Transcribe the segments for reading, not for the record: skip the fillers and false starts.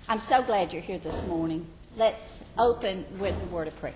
I'm so glad you're here this morning. Let's open with a word of prayer.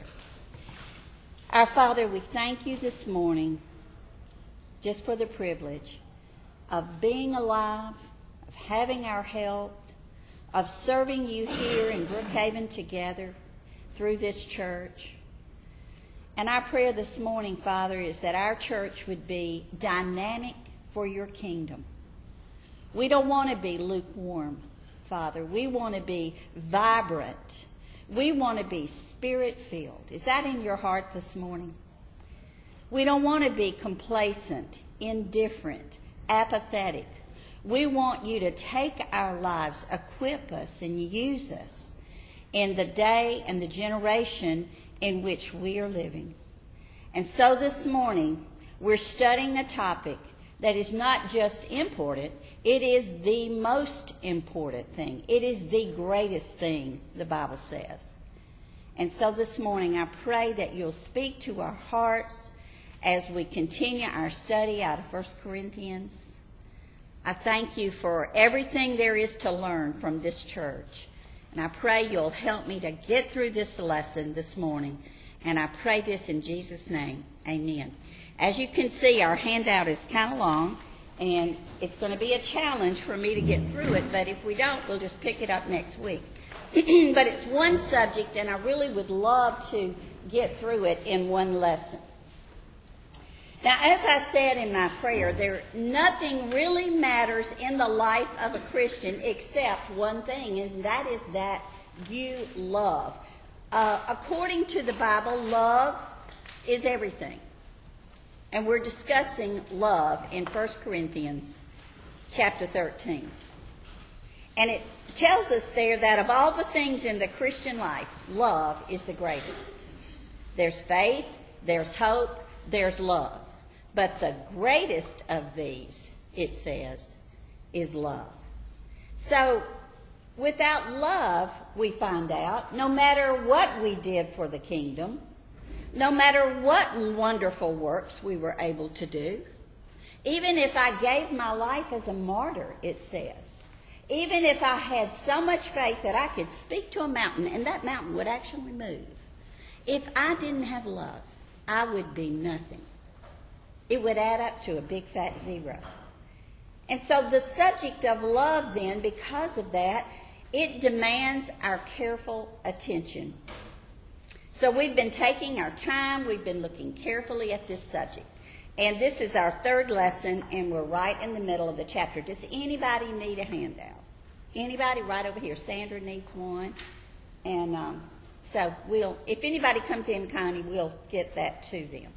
Our Father, we thank you this morning just for the privilege of being alive, of having our health, of serving you here in Brookhaven together through this church. And our prayer this morning, Father, is that our church would be dynamic for your kingdom. We don't want to be lukewarm, Father. We want to be vibrant. We want to be spirit-filled. Is that in your heart this morning? We don't want to be complacent, indifferent, apathetic. We want you to take our lives, equip us, and use us in the day and the generation in which we are living. And so this morning, we're studying a topic that is not just important, it is the most important thing. It is the greatest thing, the Bible says. And so this morning, I pray that you'll speak to our hearts as we continue our study out of 1 Corinthians. I thank you for everything there is to learn from this church. And I pray you'll help me to get through this lesson this morning. And I pray this in Jesus' name. Amen. As you can see, our handout is kind of long, and it's going to be a challenge for me to get through it. But if we don't, we'll just pick it up next week. But it's one subject, and I really would love to get through it in one lesson. Now, as I said in my prayer, nothing really matters in the life of a Christian except one thing, and that is that you love. According to the Bible, love is everything. And we're discussing love in 1 Corinthians chapter 13. And it tells us there that of all the things in the Christian life, love is the greatest. There's faith, there's hope, there's love. But the greatest of these, it says, is love. So, without love, we find out, no matter what we did for the kingdom, no matter what wonderful works we were able to do, even if I gave my life as a martyr, it says, even if I had so much faith that I could speak to a mountain and that mountain would actually move, if I didn't have love, I would be nothing. It would add up to a big fat zero. And so the subject of love then, because of that, it demands our careful attention. So we've been taking our time, we've been looking carefully at this subject. And this is our third lesson, and we're right in the middle of the chapter. Does anybody need a handout? Anybody? Right over here. Sandra needs one. And so if anybody comes in, Connie, we'll get that to them.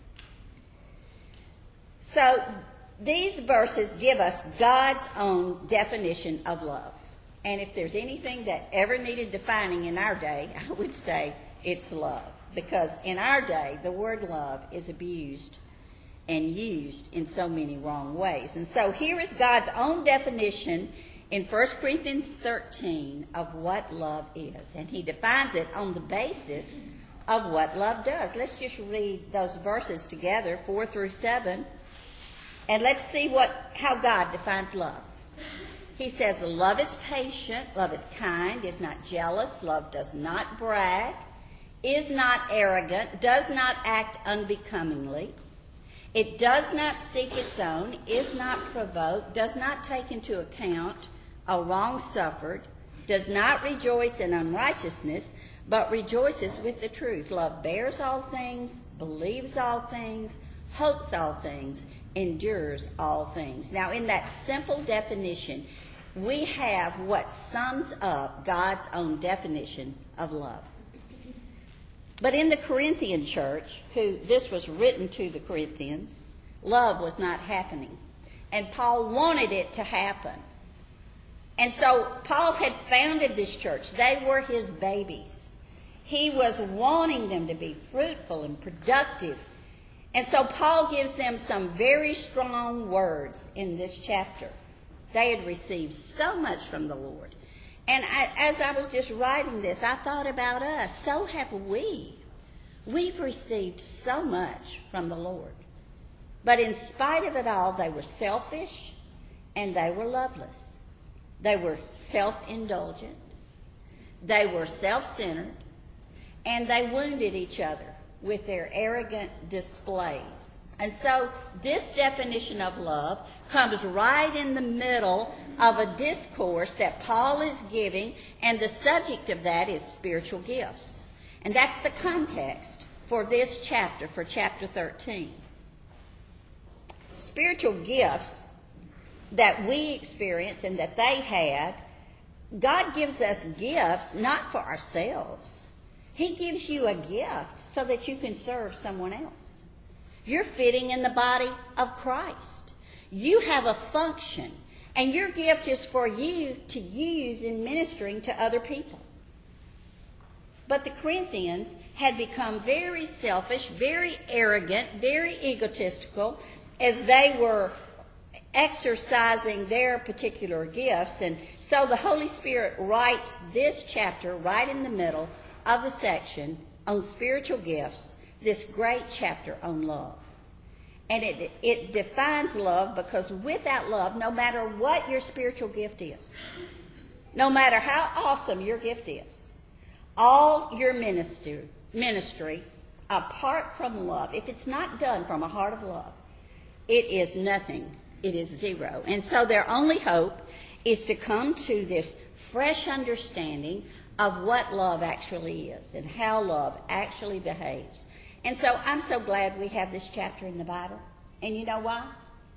So these verses give us God's own definition of love. And if there's anything that ever needed defining in our day, I would say it's love. Because in our day, the word love is abused and used in so many wrong ways. And so here is God's own definition in 1 Corinthians 13 of what love is. And he defines it on the basis of what love does. Let's just read those verses together, 4 through 7. And let's see how God defines love. He says, love is patient, love is kind, is not jealous, love does not brag, is not arrogant, does not act unbecomingly. It does not seek its own, is not provoked, does not take into account a wrong suffered, does not rejoice in unrighteousness, but rejoices with the truth. Love bears all things, believes all things, hopes all things, endures all things. Now, in that simple definition, we have what sums up God's own definition of love. But in the Corinthian church, this was written to the Corinthians, love was not happening. And Paul wanted it to happen. And so Paul had founded this church. They were his babies. He was wanting them to be fruitful and productive. And so Paul gives them some very strong words in this chapter. They had received so much from the Lord. And as I was just writing this, I thought about us. So have we. We've received so much from the Lord. But in spite of it all, they were selfish and they were loveless. They were self-indulgent. They were self-centered, and they wounded each other with their arrogant displays. And so this definition of love comes right in the middle of a discourse that Paul is giving, and the subject of that is spiritual gifts. And that's the context for this chapter, for chapter 13. Spiritual gifts that we experience and that they had, God gives us gifts not for ourselves. He gives you a gift so that you can serve someone else. You're fitting in the body of Christ. You have a function, and your gift is for you to use in ministering to other people. But the Corinthians had become very selfish, very arrogant, very egotistical as they were exercising their particular gifts. And so the Holy Spirit writes this chapter right in the middle of the section on spiritual gifts, this great chapter on love. And it defines love, because without love, no matter what your spiritual gift is, no matter how awesome your gift is, all your ministry, apart from love, if it's not done from a heart of love, it is nothing. It is zero. And so their only hope is to come to this fresh understanding of what love actually is and how love actually behaves. And so I'm so glad we have this chapter in the Bible. And you know why?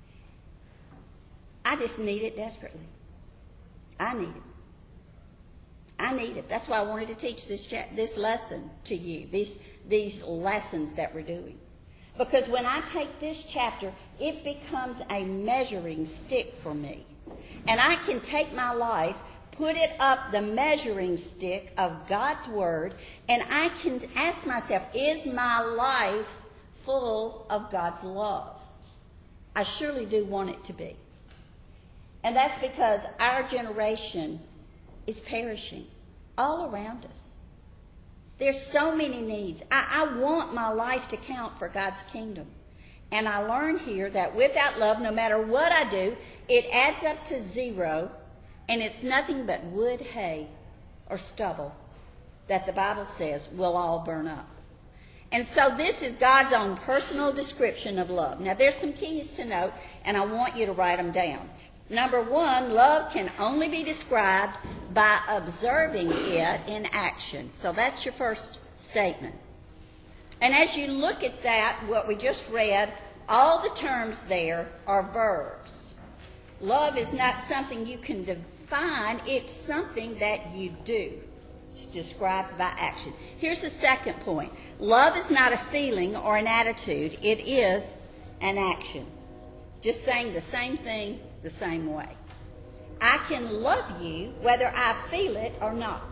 I just need it desperately. I need it. I need it. That's why I wanted to teach this lesson to you, these lessons that we're doing. Because when I take this chapter, it becomes a measuring stick for me. And I can take my life, put it up the measuring stick of God's Word, and I can ask myself, is my life full of God's love? I surely do want it to be. And that's because our generation is perishing all around us. There's so many needs. I want my life to count for God's kingdom. And I learn here that without love, no matter what I do, it adds up to zero, and it's nothing but wood, hay, or stubble that the Bible says will all burn up. And so this is God's own personal description of love. Now, there's some keys to note, and I want you to write them down. Number one, love can only be described by observing it in action. So that's your first statement. And as you look at that, what we just read, all the terms there are verbs. Love is not something you can define. It's something that you do. It's described by action. Here's the second point. Love is not a feeling or an attitude. It is an action. Just saying the same thing the same way. I can love you whether I feel it or not.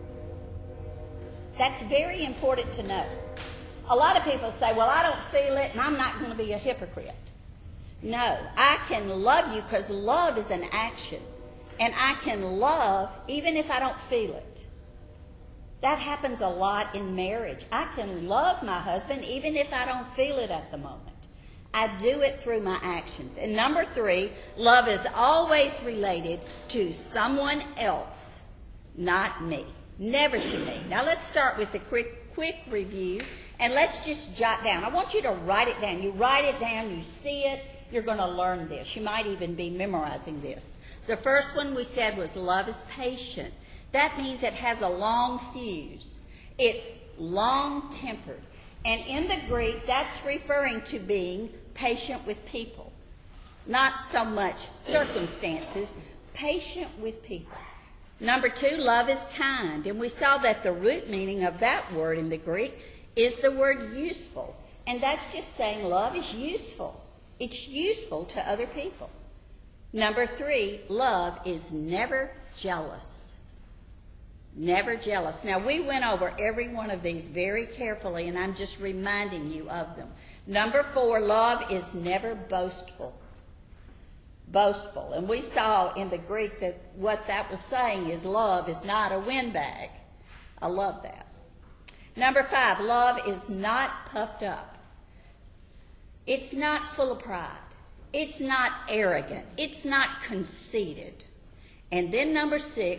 That's very important to know. A lot of people say, well, I don't feel it and I'm not going to be a hypocrite. No, I can love you because love is an action. And I can love even if I don't feel it. That happens a lot in marriage. I can love my husband even if I don't feel it at the moment. I do it through my actions. And number three, love is always related to someone else, not me. Never to me. Now let's start with a quick review, and let's just jot down. I want you to write it down. You write it down, you see it, you're going to learn this. You might even be memorizing this. The first one we said was love is patient. That means it has a long fuse. It's long-tempered. And in the Greek, that's referring to being patient with people. Not so much circumstances, patient with people. Number two, love is kind. And we saw that the root meaning of that word in the Greek is the word useful. And that's just saying love is useful. It's useful to other people. Number three, love is never jealous. Never jealous. Now, we went over every one of these very carefully, and I'm just reminding you of them. Number four, love is never boastful. Boastful. And we saw in the Greek that what that was saying is love is not a windbag. I love that. Number five, love is not puffed up. It's not full of pride. It's not arrogant. It's not conceited. And then number six,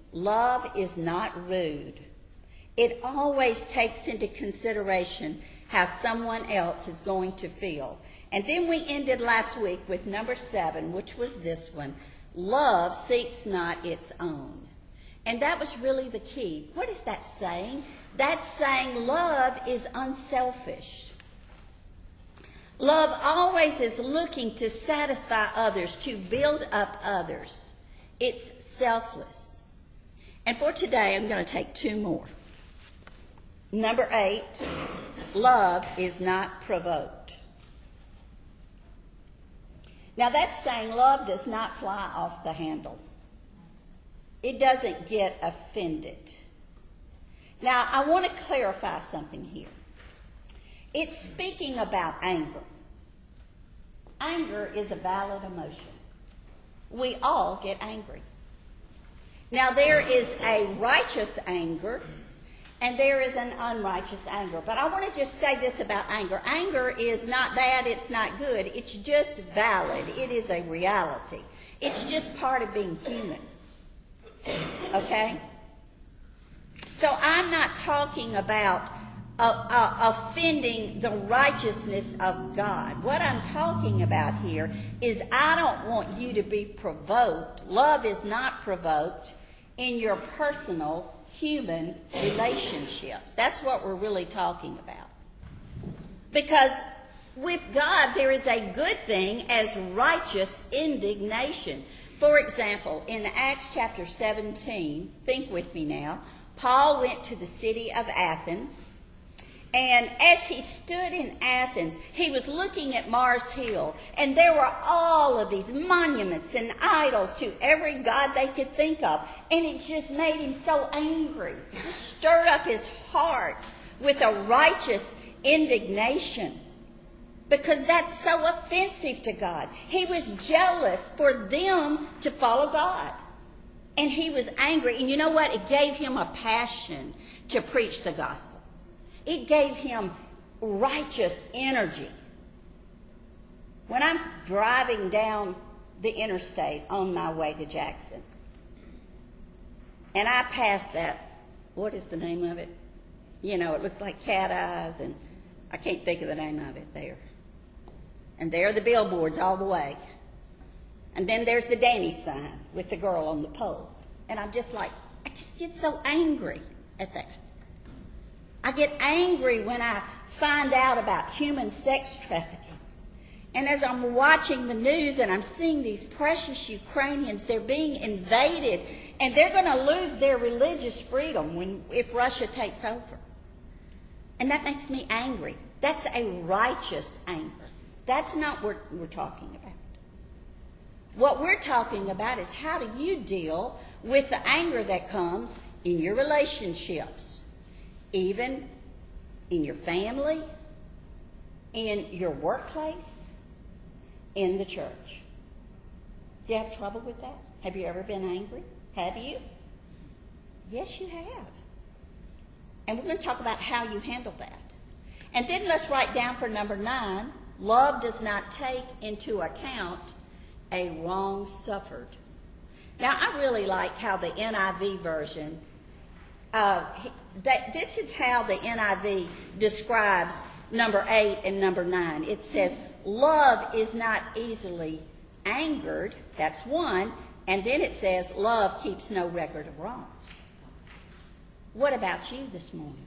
love is not rude. It always takes into consideration how someone else is going to feel. And then we ended last week with number 7, which was this one. Love seeks not its own. And that was really the key. What is that saying? That's saying love is unselfish. Love always is looking to satisfy others, to build up others. It's selfless. And for today, I'm going to take 2 more. Number 8, love is not provoked. Now that's saying love does not fly off the handle. It doesn't get offended. Now I want to clarify something here. It's speaking about anger. Anger is a valid emotion. We all get angry. Now there is a righteous anger and there is an unrighteous anger. But I want to just say this about anger. Anger is not bad, it's not good. It's just valid. It is a reality. It's just part of being human. Okay? So I'm not talking about offending the righteousness of God. What I'm talking about here is I don't want you to be provoked. Love is not provoked in your personal human relationships. That's what we're really talking about. Because with God, there is a good thing as righteous indignation. For example, in Acts chapter 17, think with me now, Paul went to the city of Athens. And as he stood in Athens, he was looking at Mars Hill, and there were all of these monuments and idols to every god they could think of. And it just made him so angry. It just stirred up his heart with a righteous indignation, because that's so offensive to God. He was jealous for them to follow God. And he was angry. And you know what? It gave him a passion to preach the gospel. It gave him righteous energy. When I'm driving down the interstate on my way to Jackson, and I pass that, what is the name of it? You know, it looks like cat eyes, and I can't think of the name of it there. And there are the billboards all the way. And then there's the Danny sign with the girl on the pole. And I'm just like, I just get so angry at that. I get angry when I find out about human sex trafficking. And as I'm watching the news and I'm seeing these precious Ukrainians, they're being invaded, and they're going to lose their religious freedom if Russia takes over. And that makes me angry. That's a righteous anger. That's not what we're talking about. What we're talking about is how do you deal with the anger that comes in your relationships, even in your family, in your workplace, in the church. Do you have trouble with that? Have you ever been angry? Have you? Yes, you have. And we're going to talk about how you handle that. And then let's write down for number 9, love does not take into account a wrong suffered. Now, I really like how the NIV version, this is how the NIV describes number 8 and number 9. It says, love is not easily angered. That's 1. And then it says, love keeps no record of wrongs. What about you this morning?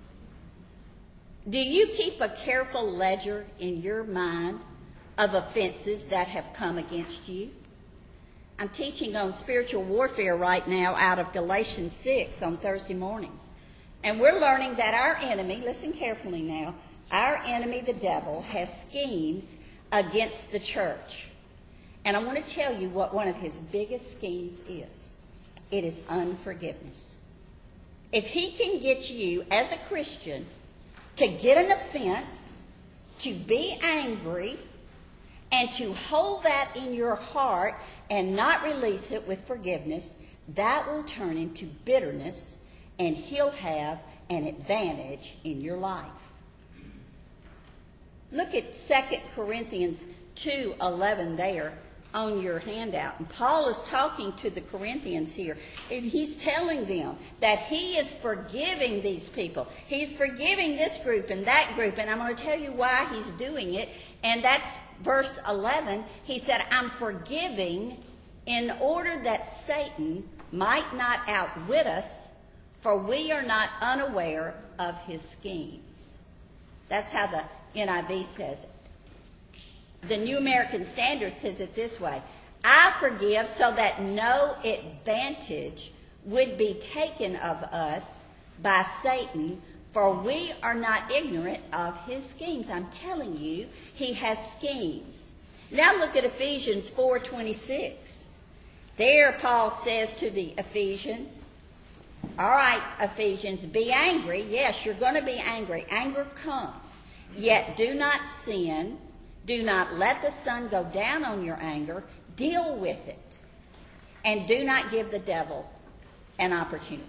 Do you keep a careful ledger in your mind of offenses that have come against you? I'm teaching on spiritual warfare right now out of Galatians 6 on Thursday mornings. And we're learning that our enemy, listen carefully now, our enemy, the devil, has schemes against the church. And I want to tell you what one of his biggest schemes is. It is unforgiveness. If he can get you as a Christian to get an offense, to be angry, and to hold that in your heart and not release it with forgiveness, that will turn into bitterness, and he'll have an advantage in your life. Look at 2 Corinthians 2:11 there. on your handout. And Paul is talking to the Corinthians here, and he's telling them that he is forgiving these people. He's forgiving this group and that group, and I'm going to tell you why he's doing it. And that's verse 11. He said, I'm forgiving in order that Satan might not outwit us, for we are not unaware of his schemes. That's how the NIV says it. The New American Standard says it this way: I forgive so that no advantage would be taken of us by Satan, for we are not ignorant of his schemes. I'm telling you, he has schemes. Now look at Ephesians 4:26. There Paul says to the Ephesians, all right, Ephesians, be angry. Yes, you're going to be angry. Anger comes. Yet do not sin. Do not let the sun go down on your anger. Deal with it. And do not give the devil an opportunity.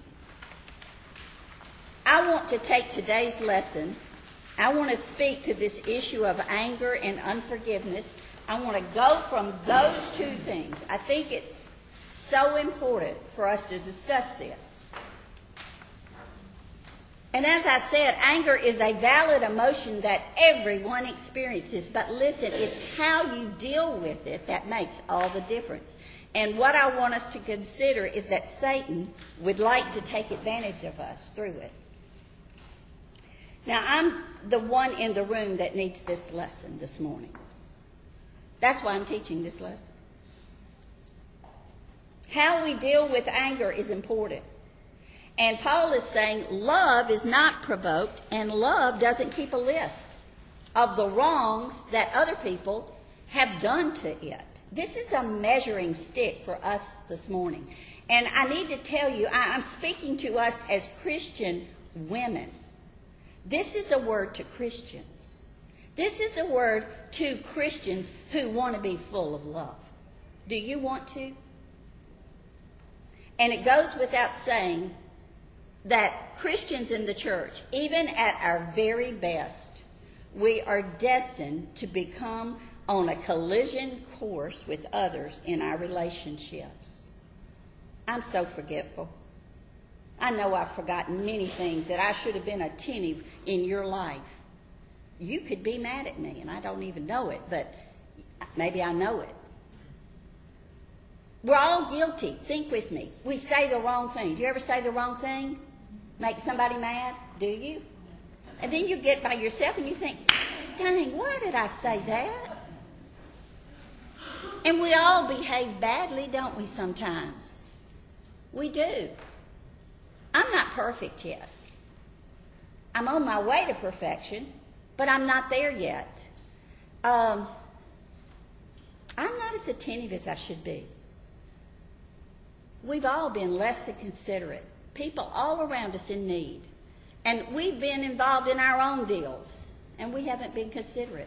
I want to take today's lesson. I want to speak to this issue of anger and unforgiveness. I want to go from those two things. I think it's so important for us to discuss this. And as I said, anger is a valid emotion that everyone experiences. But listen, it's how you deal with it that makes all the difference. And what I want us to consider is that Satan would like to take advantage of us through it. Now, I'm the one in the room that needs this lesson this morning. That's why I'm teaching this lesson. How we deal with anger is important. And Paul is saying love is not provoked, and love doesn't keep a list of the wrongs that other people have done to it. This is a measuring stick for us this morning. And I need to tell you, I'm speaking to us as Christian women. This is a word to Christians. This is a word to Christians who want to be full of love. Do you want to? And it goes without saying that Christians in the church, even at our very best, we are destined to become on a collision course with others in our relationships. I'm so forgetful. I know I've forgotten many things that I should have been attentive in your life. You could be mad at me, and I don't even know it, but maybe I know it. We're all guilty. Think with me. We say the wrong thing. Do you ever say the wrong thing? Make somebody mad? Do you? And then you get by yourself and you think, dang, why did I say that? And we all behave badly, don't we, sometimes? We do. I'm not perfect yet. I'm on my way to perfection, but I'm not there yet. I'm not as attentive as I should be. We've all been less than considerate. People all around us in need. And we've been involved in our own deals, and we haven't been considerate.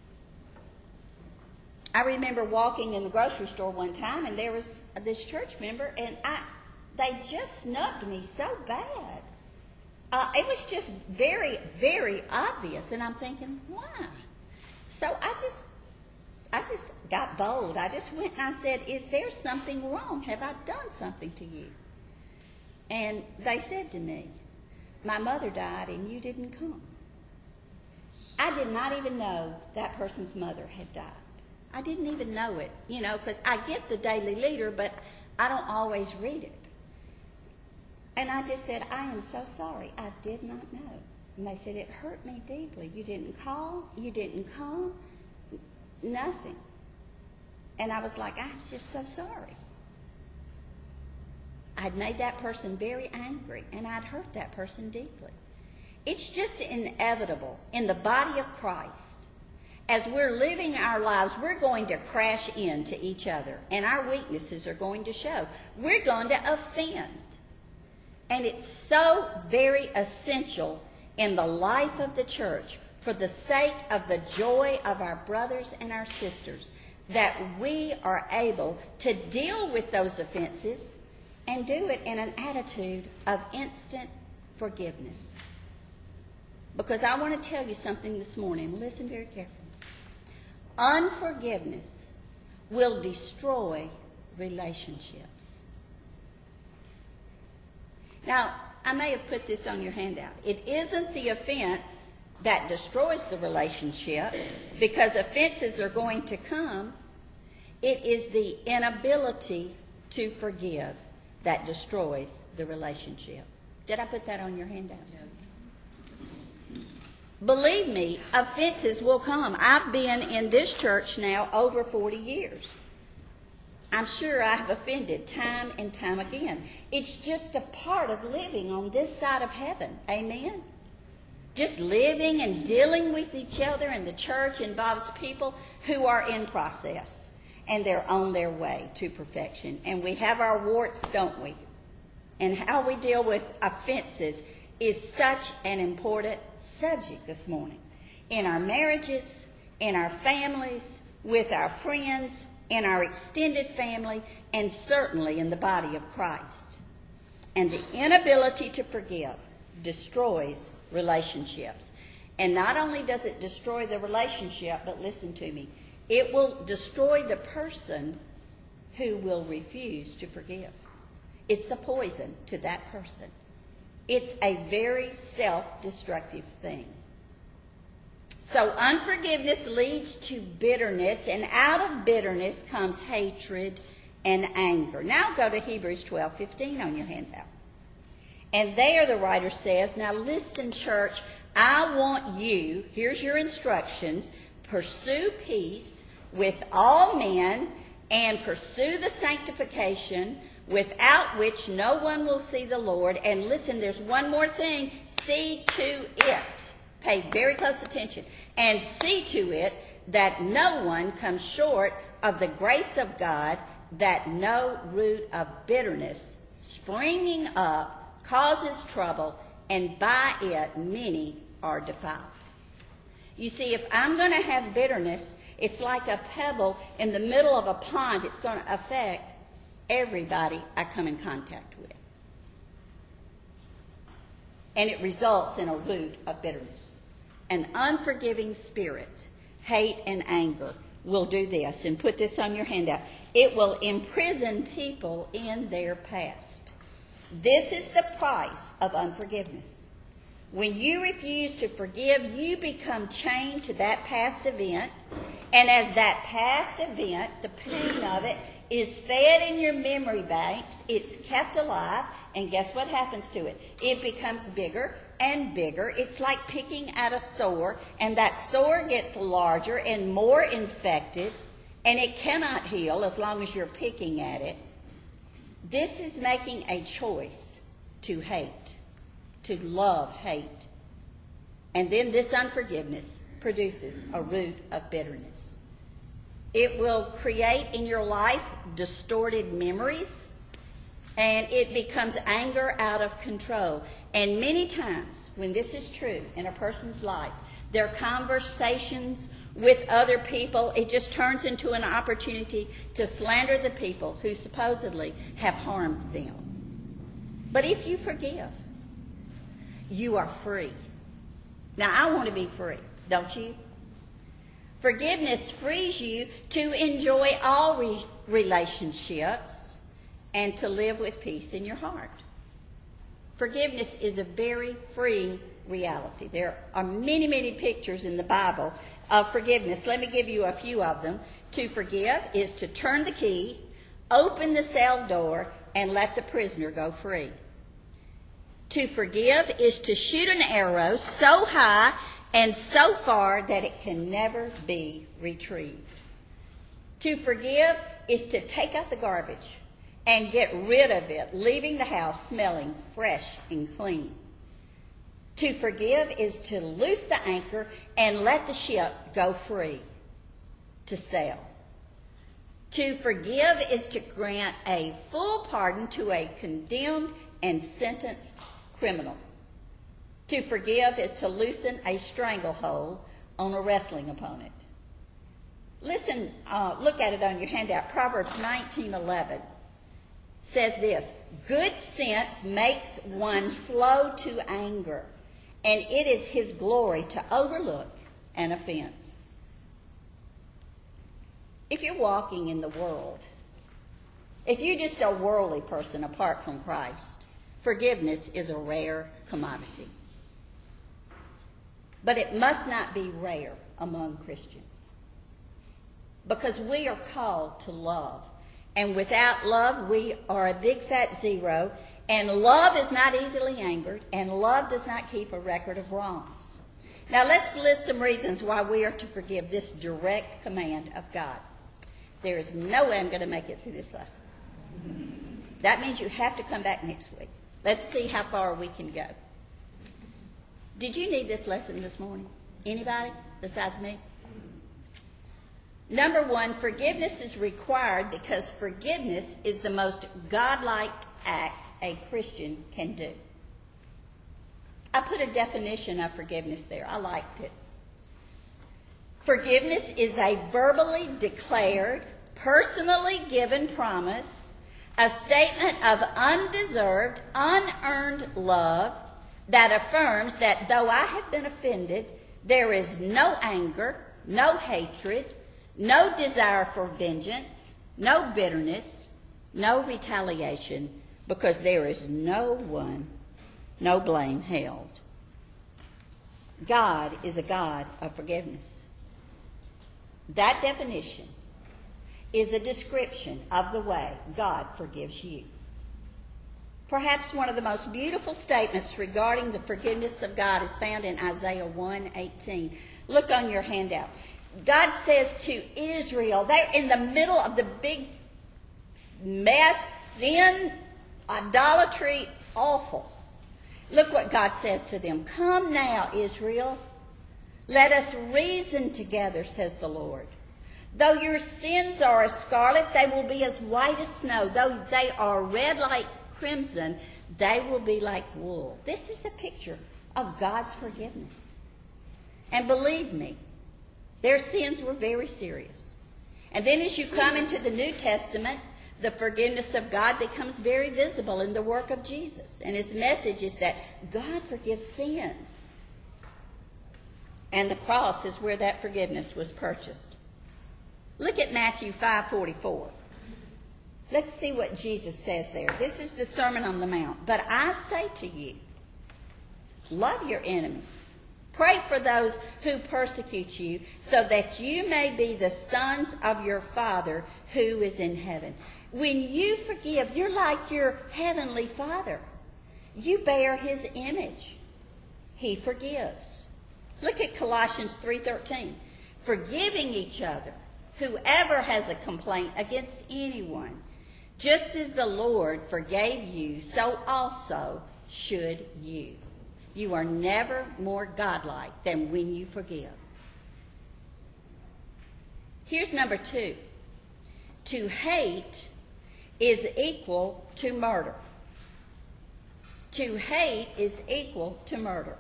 I remember walking in the grocery store one time, and there was this church member, and they just snubbed me so bad. It was just very, very obvious, and I'm thinking, why? So I just got bold. I just went and I said, is there something wrong? Have I done something to you? And they said to me, my mother died and you didn't come. I did not even know that person's mother had died. I didn't even know it, because I get the Daily Leader, but I don't always read it. And I just said, I am so sorry. I did not know. And they said, it hurt me deeply. You didn't call. You didn't come. Nothing. And I was like, I'm just so sorry. I'd made that person very angry, and I'd hurt that person deeply. It's just inevitable in the body of Christ. As we're living our lives, we're going to crash into each other, and our weaknesses are going to show. We're going to offend. And it's so very essential in the life of the church, for the sake of the joy of our brothers and our sisters, that we are able to deal with those offenses and do it in an attitude of instant forgiveness. Because I want to tell you something this morning. Listen very carefully. Unforgiveness will destroy relationships. Now, I may have put this on your handout. It isn't the offense that destroys the relationship, because offenses are going to come. It is the inability to forgive that destroys the relationship. Did I put that on your handout? Yes. Believe me, offenses will come. I've been in this church now over 40 years. I'm sure I have offended time and time again. It's just a part of living on this side of heaven. Amen? Just living and dealing with each other, and the church involves people who are in process, and they're on their way to perfection. And we have our warts, don't we? And how we deal with offenses is such an important subject this morning. In our marriages, in our families, with our friends, in our extended family, and certainly in the body of Christ. And the inability to forgive destroys relationships. And not only does it destroy the relationship, but listen to me, it will destroy the person who will refuse to forgive. It's a poison to that person. It's a very self-destructive thing. So unforgiveness leads to bitterness, and out of bitterness comes hatred and anger. Now go to Hebrews 12:15 on your handout. And there the writer says, now listen, church, I want you, here's your instructions, pursue peace with all men and pursue the sanctification without which no one will see the Lord. And listen, there's one more thing, see to it. Pay very close attention. And see to it that no one comes short of the grace of God, that no root of bitterness springing up causes trouble, and by it many are defiled. You see, if I'm going to have bitterness, it's like a pebble in the middle of a pond. It's going to affect everybody I come in contact with. And it results in a root of bitterness. An unforgiving spirit, hate and anger, will do this. And put this on your handout. It will imprison people in their past. This is the price of unforgiveness. When you refuse to forgive, you become chained to that past event. And as that past event, the pain of it is fed in your memory banks, it's kept alive, and guess what happens to it? It becomes bigger and bigger. It's like picking at a sore, and that sore gets larger and more infected, and it cannot heal as long as you're picking at it. This is making a choice to hate, to love hate. And then this unforgiveness produces a root of bitterness. It will create in your life distorted memories, and it becomes anger out of control. And many times when this is true in a person's life, their conversations with other people, it just turns into an opportunity to slander the people who supposedly have harmed them. But if you forgive, you are free. Now, I want to be free, don't you? Forgiveness frees you to enjoy all relationships and to live with peace in your heart. Forgiveness is a very freeing reality. There are many, many pictures in the Bible of forgiveness. Let me give you a few of them. To forgive is to turn the key, open the cell door, and let the prisoner go free. To forgive is to shoot an arrow so high and so far that it can never be retrieved. To forgive is to take out the garbage and get rid of it, leaving the house smelling fresh and clean. To forgive is to loose the anchor and let the ship go free to sail. To forgive is to grant a full pardon to a condemned and sentenced criminal. To forgive is to loosen a stranglehold on a wrestling opponent. Listen, look at it on your handout. Proverbs 19:11 says this: good sense makes one slow to anger, and it is his glory to overlook an offense. if you're walking in the world, if you're just a worldly person apart from Christ, forgiveness is a rare commodity. But it must not be rare among Christians, because we are called to love. And without love, we are a big fat zero. And love is not easily angered, and love does not keep a record of wrongs. Now let's list some reasons why we are to forgive, this direct command of God. There is no way I'm going to make it through this lesson. That means you have to come back next week. Let's see how far we can go. Did you need this lesson this morning? Anybody besides me? Number one, forgiveness is required because forgiveness is the most godlike act a Christian can do. I put a definition of forgiveness there. I liked it. Forgiveness is a verbally declared, personally given promise, a statement of undeserved, unearned love that affirms that though I have been offended, there is no anger, no hatred, no desire for vengeance, no bitterness, no retaliation, because there is no blame held. God is a God of forgiveness. That definition is a description of the way God forgives you. Perhaps one of the most beautiful statements regarding the forgiveness of God is found in Isaiah 1:18. Look on your handout. God says to Israel, they're in the middle of the big mess, sin, idolatry, awful. Look what God says to them. Come now, Israel, let us reason together, says the Lord. Though your sins are as scarlet, they will be as white as snow. Though they are red like crimson, they will be like wool. This is a picture of God's forgiveness. And believe me, their sins were very serious. And then as you come into the New Testament, the forgiveness of God becomes very visible in the work of Jesus. And his message is that God forgives sins. And the cross is where that forgiveness was purchased. Look at Matthew 5:44. Let's see what Jesus says there. This is the Sermon on the Mount. But I say to you, love your enemies. Pray for those who persecute you, so that you may be the sons of your Father who is in heaven. When you forgive, you're like your heavenly Father. You bear his image. He forgives. Look at Colossians 3:13. Forgiving each other, whoever has a complaint against anyone, just as the Lord forgave you, so also should you. You are never more godlike than when you forgive. Here's number 2. To hate is equal to murder. To hate is equal to murder.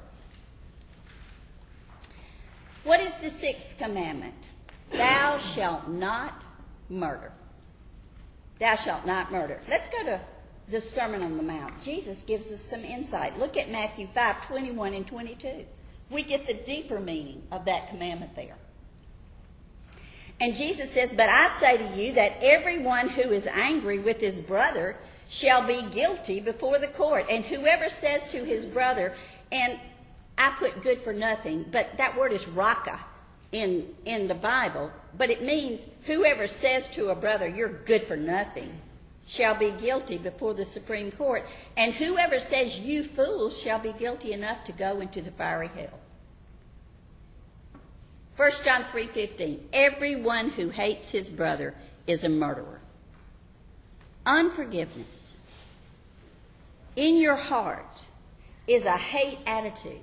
What is the 6th commandment? Thou shalt not murder. Thou shalt not murder. Let's go to the Sermon on the Mount. Jesus gives us some insight. Look at Matthew 5:21 and 22. We get the deeper meaning of that commandment there. And Jesus says, but I say to you that everyone who is angry with his brother shall be guilty before the court. And whoever says to his brother, and I put good for nothing, but that word is raka in the Bible, but it means whoever says to a brother, you're good for nothing, shall be guilty before the Supreme Court. And whoever says, you fools, shall be guilty enough to go into the fiery hell. 1 John 3:15, everyone who hates his brother is a murderer. Unforgiveness in your heart is a hate attitude.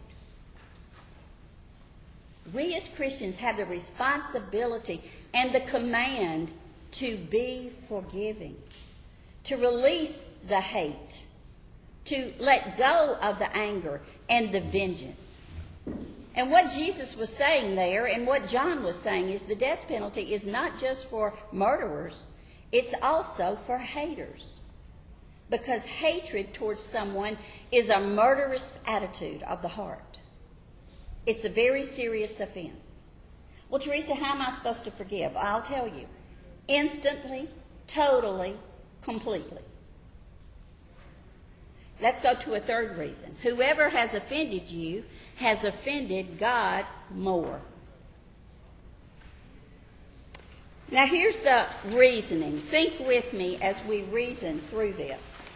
We as Christians have the responsibility and the command to be forgiving, to release the hate, to let go of the anger and the vengeance. And what Jesus was saying there and what John was saying is the death penalty is not just for murderers, it's also for haters. Because hatred towards someone is a murderous attitude of the heart. It's a very serious offense. Well, Teresa, how am I supposed to forgive? I'll tell you. instantly, totally, completely. Let's go to a third reason. Whoever has offended you has offended God more. Now here's the reasoning. Think with me as we reason through this.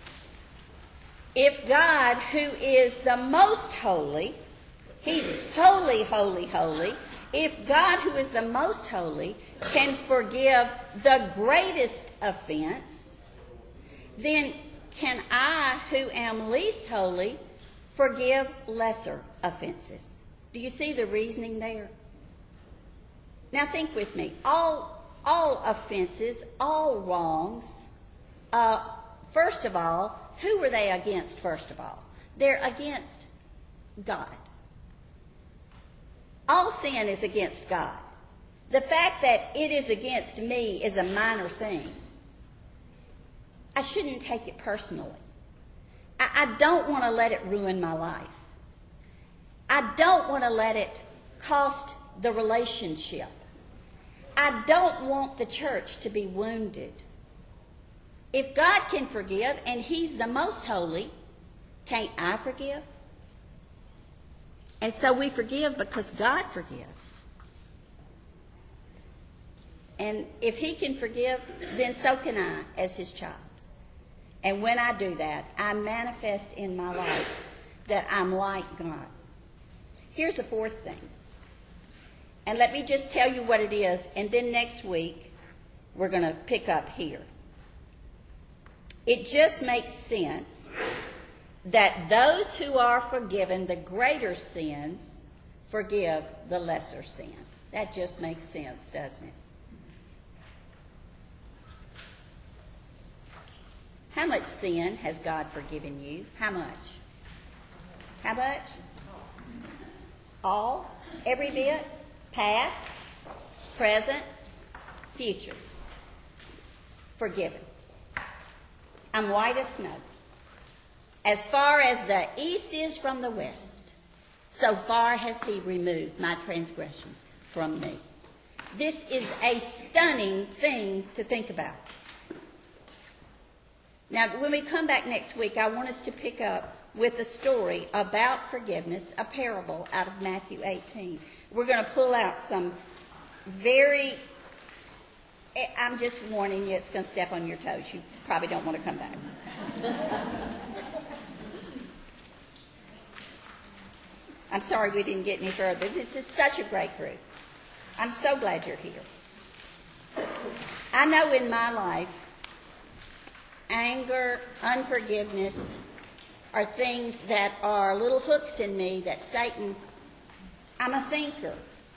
If God, who is the most holy, He's holy, holy, holy. If God, who is the most holy, can forgive the greatest offense, then can I, who am least holy, forgive lesser offenses? Do you see the reasoning there? Now think with me. All offenses, all wrongs, first of all, who were they against first of all? They're against God. All sin is against God. The fact that it is against me is a minor thing. I shouldn't take it personally. I don't want to let it ruin my life. I don't want to let it cost the relationship. I don't want the church to be wounded. If God can forgive, and He's the most holy, can't I forgive? And so we forgive because God forgives. And if He can forgive, then so can I as His child. And when I do that, I manifest in my life that I'm like God. Here's the fourth thing. And let me just tell you what it is, and then next week we're going to pick up here. It just makes sense that those who are forgiven the greater sins forgive the lesser sins. That just makes sense, doesn't it? How much sin has God forgiven you? How much? How much? All? Every bit? Past? Present? Future? Forgiven. I'm white as snow. As far as the east is from the west, so far has He removed my transgressions from me. This is a stunning thing to think about. Now, when we come back next week, I want us to pick up with a story about forgiveness, a parable out of Matthew 18. We're going to pull out some I'm just warning you, it's going to step on your toes. You probably don't want to come back. I'm sorry we didn't get any further. This is such a great group. I'm so glad you're here. I know in my life, anger, unforgiveness are things that are little hooks in me that Satan, I'm a thinker.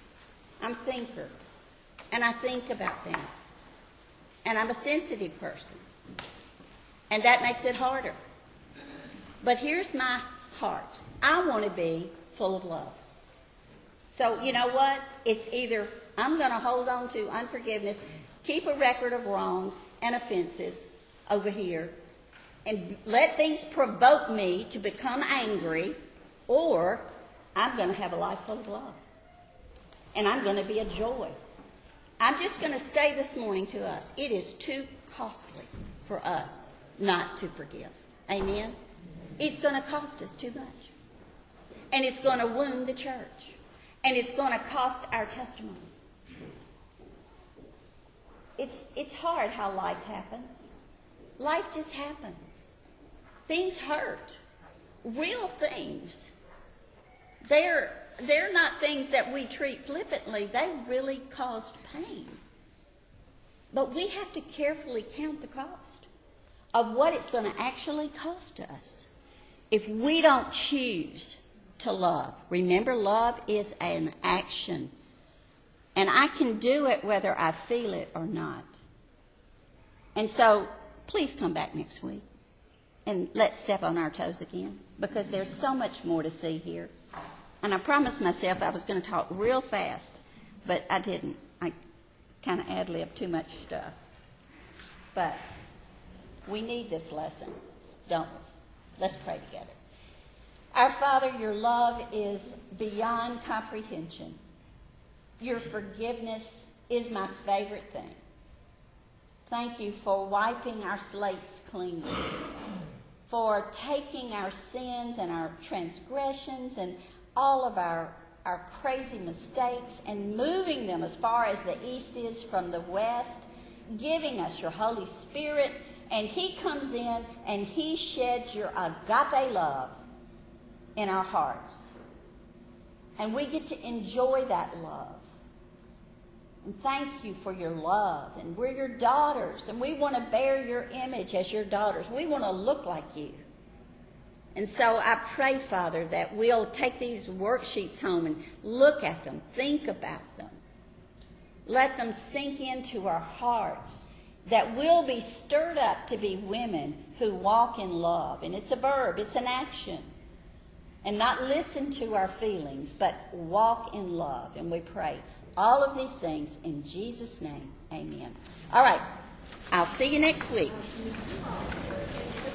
And I think about things. And I'm a sensitive person. And that makes it harder. But here's my heart. I want to be full of love. So you know what? It's either I'm going to hold on to unforgiveness, keep a record of wrongs and offenses over here, and let things provoke me to become angry, or I'm going to have a life full of love. And I'm going to be a joy. I'm just going to say this morning to us, it is too costly for us not to forgive. Amen? It's going to cost us too much. And it's going to wound the church. And it's going to cost our testimony. It's hard how life happens. Life just happens. Things hurt. Real things. They're not things that we treat flippantly. They really caused pain. But we have to carefully count the cost of what it's going to actually cost us if we don't choose to love. Remember, love is an action. And I can do it whether I feel it or not. And so, please come back next week. And let's step on our toes again. Because there's so much more to see here. And I promised myself I was going to talk real fast. But I didn't. I kind of ad-libbed too much stuff. But we need this lesson, don't we? Let's pray together. Our Father, your love is beyond comprehension. Your forgiveness is my favorite thing. Thank you for wiping our slates clean, for taking our sins and our transgressions and all of our crazy mistakes and moving them as far as the east is from the west, giving us your Holy Spirit, and He comes in and He sheds your agape love in our hearts. And we get to enjoy that love. And thank you for your love. And we're your daughters, and we want to bear your image as your daughters. We want to look like you. And so I pray, Father, that we'll take these worksheets home and look at them, think about them. Let them sink into our hearts, that we'll be stirred up to be women who walk in love. And it's a verb, it's an action. And not listen to our feelings, but walk in love. And we pray all of these things in Jesus' name. Amen. All right. I'll see you next week.